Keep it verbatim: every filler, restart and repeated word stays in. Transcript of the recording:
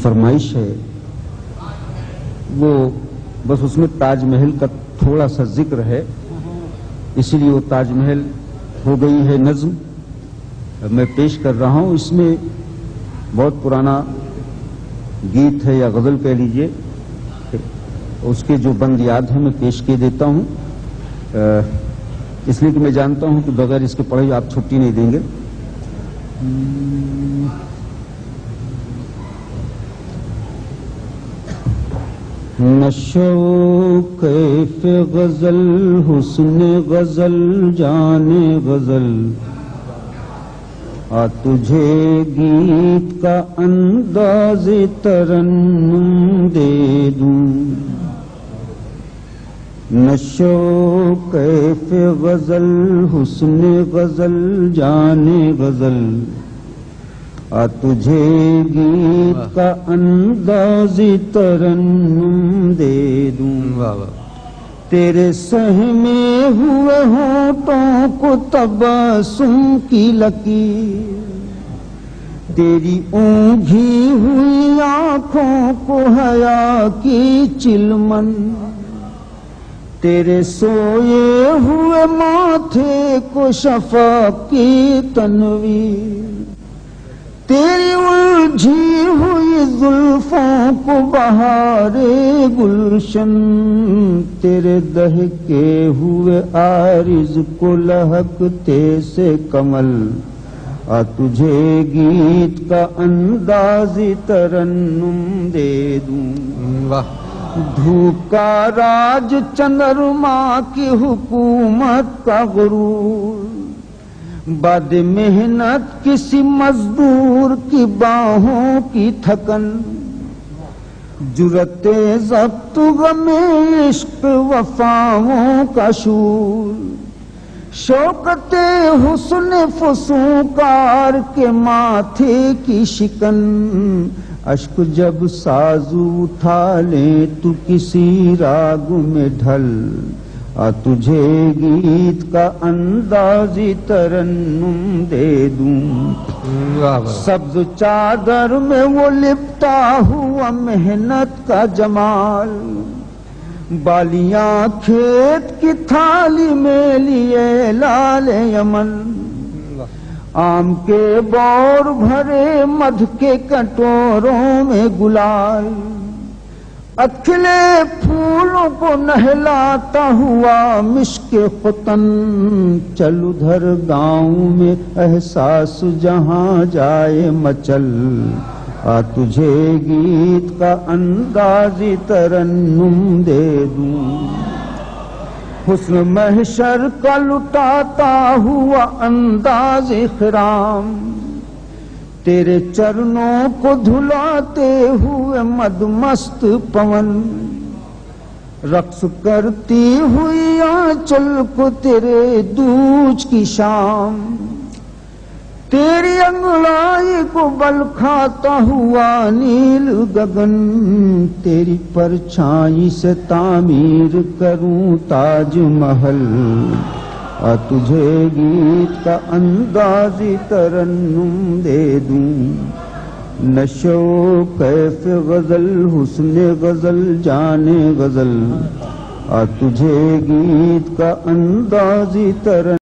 फरमाइश है वो बस उसमें ताजमहल का थोड़ा सा जिक्र है, इसीलिए वो ताजमहल हो गई है नज्म। मैं पेश कर रहा हूँ। इसमें बहुत पुराना गीत है या गज़ल कह लीजिए, उसके जो बंद याद है मैं पेश किए देता हूँ, इसलिए कि मैं जानता हूँ कि बगैर इसके पढ़े आप छुट्टी नहीं देंगे। नशो कैफ गजल हुस्न गजल जाने गजल, आ तुझे गीत का अंदाज तरन्नुम दे दूं। नशो कैफ गजल हुस्न गजल जाने गजल, आ तुझे गीत का अंदाज़ी तरन्नुम दे दूं। तेरे सहमे हुए होठों को तबस्सुम की लकीर, तेरी ऊंघी हुई आँखों को हया की चिलमन, तेरे सोए हुए माथे को शफ़क़ की तनवीर, तेरी उलझी हुई जुल्फों को बहारे गुलशन, तेरे दहके हुए आरिज़ को लहकते से कमल, आ तुझे गीत का अंदाज़ी तरन्नुम दे दूं। वाह। धूप का राज चंद्रमा की हुकूमत का गुरूर, बाद मेहनत किसी मजदूर की बाहों की थकन, जुरते ज़ब्त गमे इश्क वफ़ाओं का शूर, शौकते हुस्न फसूकार के माथे की शिकन, अश्क जब साजू उठा ले तू किसी राग में ढल, आ तुझे गीत का अंदाज़ी तरन्नुम दे दूं। सब्ज़ चादर में वो लिपटा हुआ मेहनत का जमाल, बालियां खेत की थाली में लिए लाल यमन, आम के बौर भरे मध के कटोरों में गुलाल, अखिले फूलों को नहलाता हुआ मिश्के खुतन, चल उधर गाँव में एहसास जहाँ जाए मचल, आ तुझे गीत का अंदाज़ी तरन्नुम दे दूं। हुस्न महशर का लुटाता हुआ अंदाज़ इख़राम, तेरे चरणों को धुलाते हुए मदमस्त पवन, रक्स करती हुई आंचल को तेरे दूज की शाम, तेरी अंगड़ाई को बल खाता हुआ नील गगन, तेरी परछाई से तामीर करूं ताजमहल, आ तुझे गीत का अंदाज़ी तरन्नुम दे दूं। नशो कैफ गजल हुस्न गजल जाने गजल, आ तुझे गीत का अंदाज़ी तरन्नुम